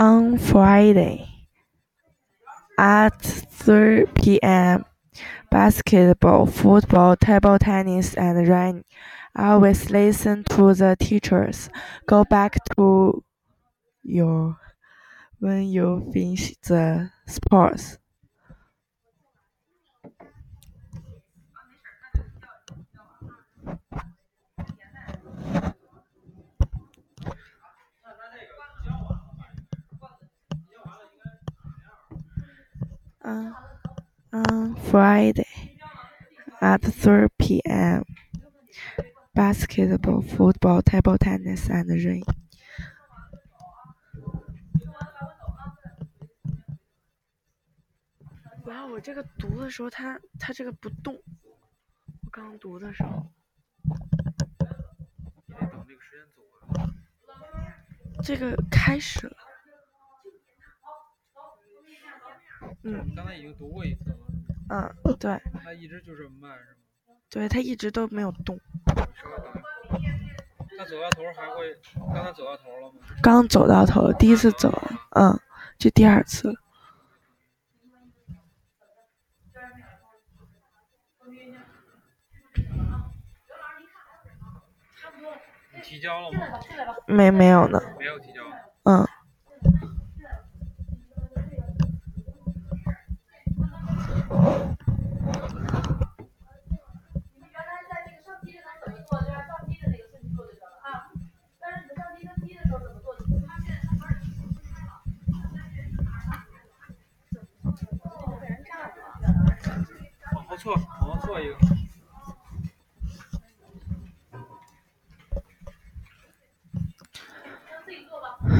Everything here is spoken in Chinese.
On Friday at 3 p.m. Basketball, football, table tennis, and running. I always listen to the teachers. Go back to your when you finish the sports. On Friday at 3 p.m. Basketball, football, table tennis, and running. 然后我这个读的时候，它这个不动。我刚读的时候， 你得等这个时间走完。 这个开始了。 你刚才已经读过一次了。 对。 它一直就这么慢是吗？ 对，它一直都没有动。 稍微等一会儿。它走到头还会？刚才走到头了吗？ 刚走到头了，第一次走了，就第二次了。 你提交了吗？ 没有呢。 没有提交。往后错一个。